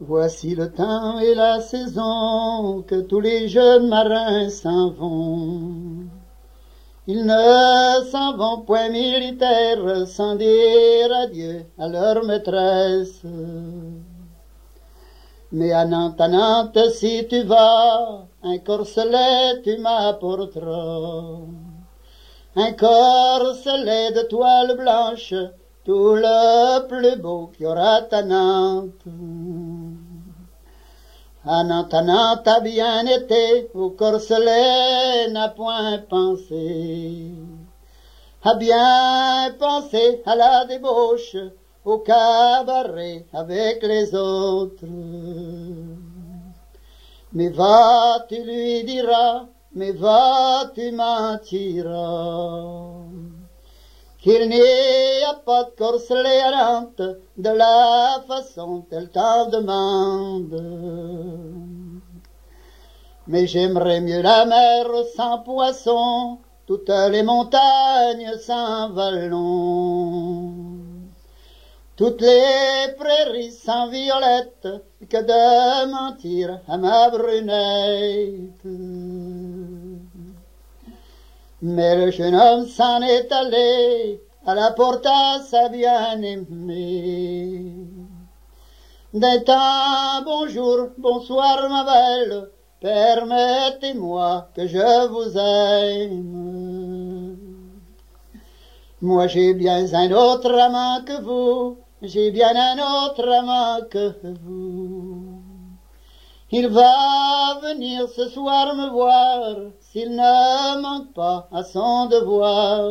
Voici le temps et la saison que tous les jeunes marins s'en vont. Ils ne s'en vont point militaires sans dire adieu à leur maîtresse. Mais à Nantes, si tu vas, un corselet tu m'apporteras. Un corselet de toile blanche, tout le plus beau qu'il y aura à Nantes. À Nantes a bien été, au corselet n'a point pensé. A bien pensé à la débauche, au cabaret avec les autres. Mais va, tu lui diras, mais va, tu mentiras, qu'il n'y a pas de corselet à Nantes de la façon qu'elle t'en demande. Mais j'aimerais mieux la mer sans poisson, toutes les montagnes sans vallons, toutes les prairies sans violettes, que de mentir à ma brunette. Mais le jeune homme s'en est allé à la porte à sa bien-aimée. D'un temps, bonjour, bonsoir ma belle, permettez-moi que je vous aime. Moi j'ai bien un autre amant que vous, j'ai bien un autre amant que vous. Il va venir ce soir me voir, s'il ne manque pas à son devoir.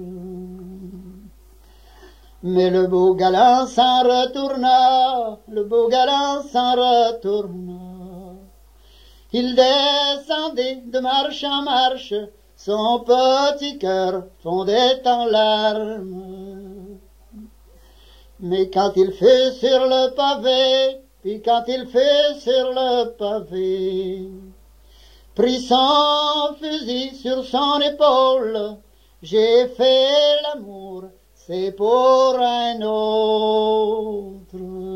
Mais le beau galant s'en retourna, le beau galant s'en retourna. Il descendait de marche en marche, son petit cœur fondait en larmes. Mais quand il fut sur le pavé, puis quand il fut sur le pavé, prit son fusil sur son épaule, j'ai fait l'amour, c'est pour un autre.